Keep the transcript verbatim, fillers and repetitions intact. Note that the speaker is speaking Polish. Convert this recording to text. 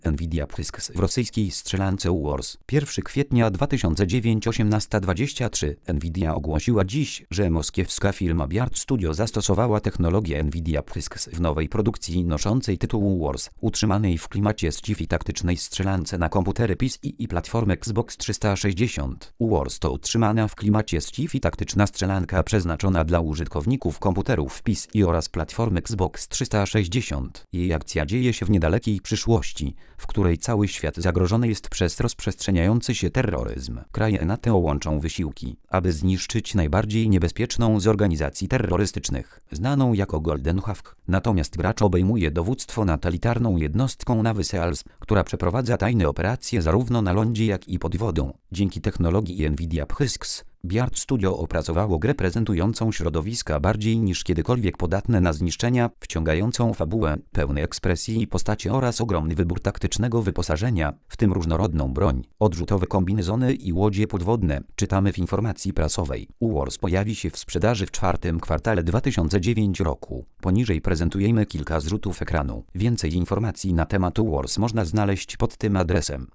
Nvidia Physics w rosyjskiej strzelance Wars. pierwszego kwietnia dwa tysiące dziewiątego osiemnaście dwadzieścia trzy Nvidia ogłosiła dziś, że moskiewska firma Biard Studio zastosowała technologię Nvidia Physics w nowej produkcji noszącej tytuł Wars, utrzymanej w klimacie sci-fi taktycznej strzelance na komputery P C i platformę Xbox trzysta sześćdziesiąt. Wars to utrzymana w klimacie sci-fi taktyczna strzelanka przeznaczona dla użytkowników komputerów P C oraz platformy Xbox trzysta sześćdziesiąt. Jej akcja dzieje się w niedalekiej przyszłości, w której cały świat zagrożony jest przez rozprzestrzeniający się terroryzm. Kraje NATO łączą wysiłki, aby zniszczyć najbardziej niebezpieczną z organizacji terrorystycznych, znaną jako Golden Hawk. Natomiast gracz obejmuje dowództwo nad elitarną jednostką Navy Seals, która przeprowadza tajne operacje zarówno na lądzie, jak i pod wodą. Dzięki technologii Nvidia Physics, Biard Studio opracowało grę prezentującą środowiska bardziej niż kiedykolwiek podatne na zniszczenia, wciągającą fabułę, pełne ekspresji i postacie oraz ogromny wybór taktycznego wyposażenia, w tym różnorodną broń, odrzutowe kombinezony i łodzie podwodne, czytamy w informacji prasowej. Wars pojawi się w sprzedaży w czwartym kwartale dwa tysiące dziewiątego roku. Poniżej prezentujemy kilka zrzutów ekranu. Więcej informacji na temat Wars można znaleźć pod tym adresem.